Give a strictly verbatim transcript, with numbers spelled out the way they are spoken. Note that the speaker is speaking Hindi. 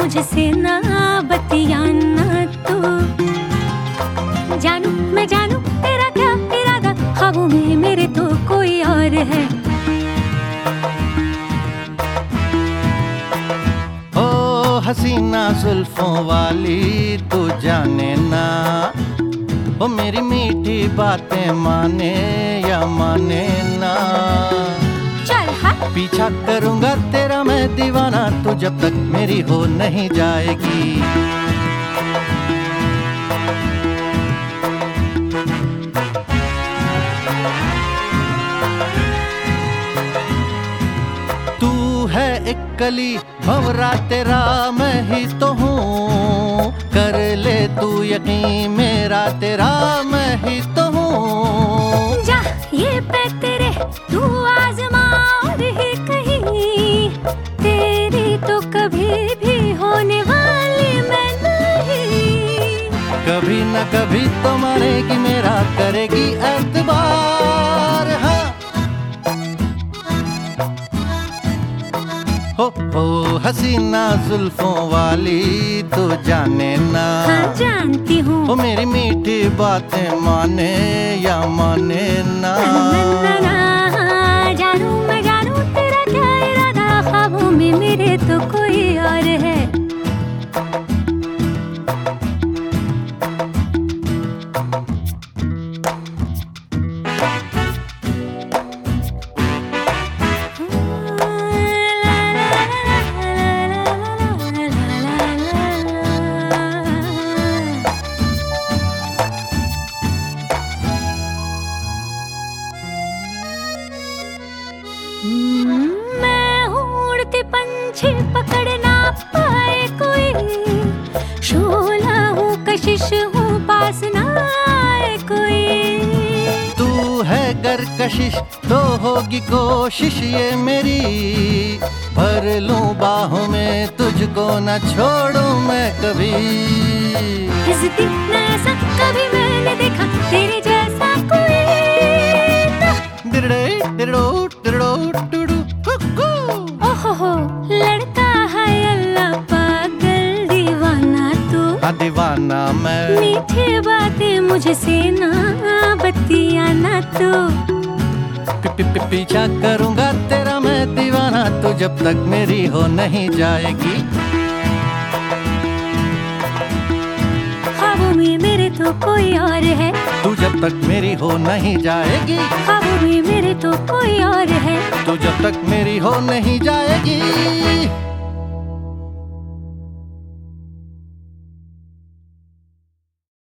मुझसे ना बतियाना तू। जानू मैं जानू तेरा क्या इरादा, ख्वाबों में मेरे तो कोई और है। ओ हसीना जुल्फों वाली तू जाने ना, ओ मेरी मीठी बातें माने या माने ना। चल हाँ। पीछा करूंगा तेरा मैं दीवाना, तू जब तक मेरी हो नहीं जाएगी। तू है एक कली भंवरा तेरा मैं ही तो हूँ, कर ले तू यकीन मेरा तेरा मैं ही तो हूँ। जा ये पे तेरे तू आजमा और ही कहीं, तेरी तो कभी भी होने वाली मैं नहीं। कभी न कभी तो मानेगी मेरा, करेगी एतबार। हाँ हो हो हसीना जुल्फों वाली तू जाने ना। हाँ जानती हूँ। ओ मेरी मीठी बातें माने या माने ना। ना, ना, जानू मैं जानू तेरा क्या इरादा, ख्वाबों में मेरे तो कोई और है। मैं हूँ उड़ती पंछी पकड़ ना पाए कोई, शोला हूँ कशिश हूँ पास ना आए कोई। तू है गर कशिश तो होगी कोशिश ये मेरी, भर लूं बाहों में तुझको न छोड़ूं मैं कभी। इज़्ज़ती ना ऐसा कभी मैंने देखा तेरे जैसा कोई ना। दिरड़े दिरड़ो दिरड़ो टुडू कुकू। ओहो हो लड़का है अल्लाह पागल दीवाना तू। हाँ दीवाना मैं। मीठी बातें मुझसे ना बतियाना तू। पी, पी, पी, पीछा करूंगा तेरा मैं दीवाना, तू जब तक मेरी हो नहीं जाएगी। ख्वाबों में मेरे तो कोई और है, तू जब तक मेरी हो नहीं जाएगी। ख्वाबों में मेरे तो कोई और है, तू जब तक मेरी हो नहीं जाएगी।